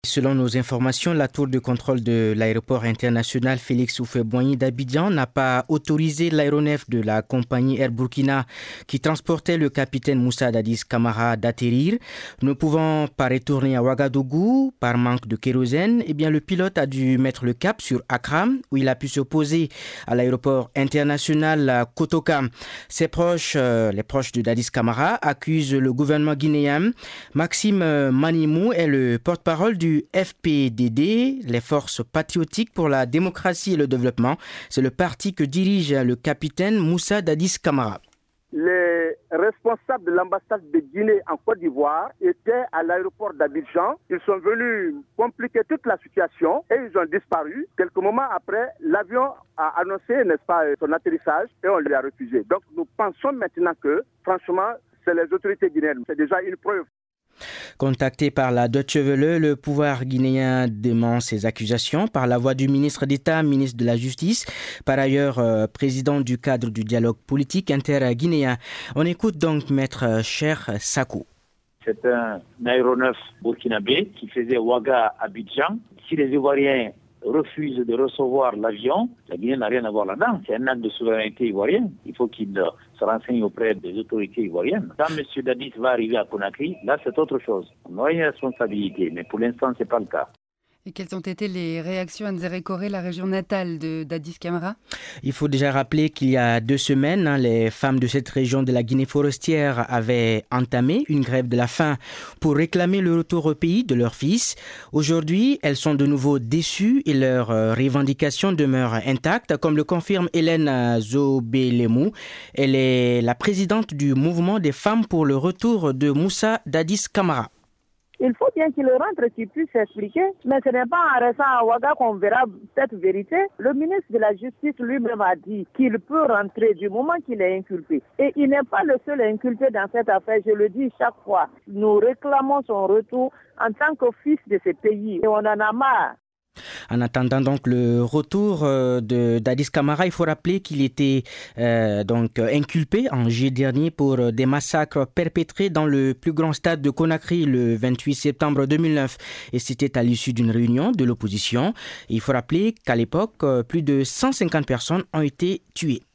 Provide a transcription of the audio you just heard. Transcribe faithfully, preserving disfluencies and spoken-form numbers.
Selon nos informations, la tour de contrôle de l'aéroport international Félix Houphouët-Boigny d'Abidjan n'a pas autorisé l'aéronef de la compagnie Air Burkina qui transportait le capitaine Moussa Dadis Camara d'atterrir. Ne pouvant pas retourner à Ouagadougou par manque de kérosène, eh bien le pilote a dû mettre le cap sur Accra où il a pu se poser à l'aéroport international Kotoka. Ses proches, euh, les proches de Dadis Camara accusent le gouvernement guinéen. Maxime Manimou est le porte-parole du F P D D, les Forces patriotiques pour la démocratie et le développement. C'est le parti que dirige le capitaine Moussa Dadis Camara. Les responsables de l'ambassade de Guinée en Côte d'Ivoire étaient à l'aéroport d'Abidjan. Ils sont venus compliquer toute la situation et ils ont disparu. Quelques moments après, l'avion a annoncé, n'est-ce pas, son atterrissage et on lui a refusé. Donc nous pensons maintenant que, franchement, c'est les autorités guinéennes. C'est déjà une preuve. Contacté par la Deutsche Welle, le pouvoir guinéen dément ces accusations par la voix du ministre d'État, ministre de la Justice, par ailleurs euh, président du cadre du dialogue politique inter-guinéen. On écoute donc Maître Cheikh Sakou. C'est un aéronef burkinabé qui faisait Ouaga-Abidjan. Si les Ivoiriens refusent de recevoir l'avion, la Guinée n'a rien à voir là-dedans. C'est un acte de souveraineté ivoirienne. Il faut qu'il se renseigne auprès des autorités ivoiriennes. Quand M. Dadis va arriver à Conakry, là c'est autre chose. On aura une responsabilité, mais pour l'instant ce n'est pas le cas. Et quelles ont été les réactions à Nzérékoré, la région natale de Dadis Camara? Il faut déjà rappeler qu'il y a deux semaines, hein, les femmes de cette région de la Guinée forestière avaient entamé une grève de la faim pour réclamer le retour au pays de leur fils. Aujourd'hui, elles sont de nouveau déçues et leurs euh, revendications demeurent intactes, comme le confirme Hélène Zobélemou. Elle est la présidente du mouvement des femmes pour le retour de Moussa Dadis Camara. Il faut bien qu'il rentre, qu'il puisse s'expliquer, mais ce n'est pas en restant à Ouaga qu'on verra cette vérité. Le ministre de la Justice lui-même a dit qu'il peut rentrer du moment qu'il est inculpé. Et il n'est pas le seul inculpé dans cette affaire, je le dis chaque fois. Nous réclamons son retour en tant que fils de ce pays et on en a marre. En attendant donc le retour de Dadis Camara, il faut rappeler qu'il était euh, donc inculpé en juillet dernier pour des massacres perpétrés dans le plus grand stade de Conakry le vingt-huit septembre deux mille neuf. Et c'était à l'issue d'une réunion de l'opposition. Il faut rappeler qu'à l'époque, plus de cent cinquante personnes ont été tuées.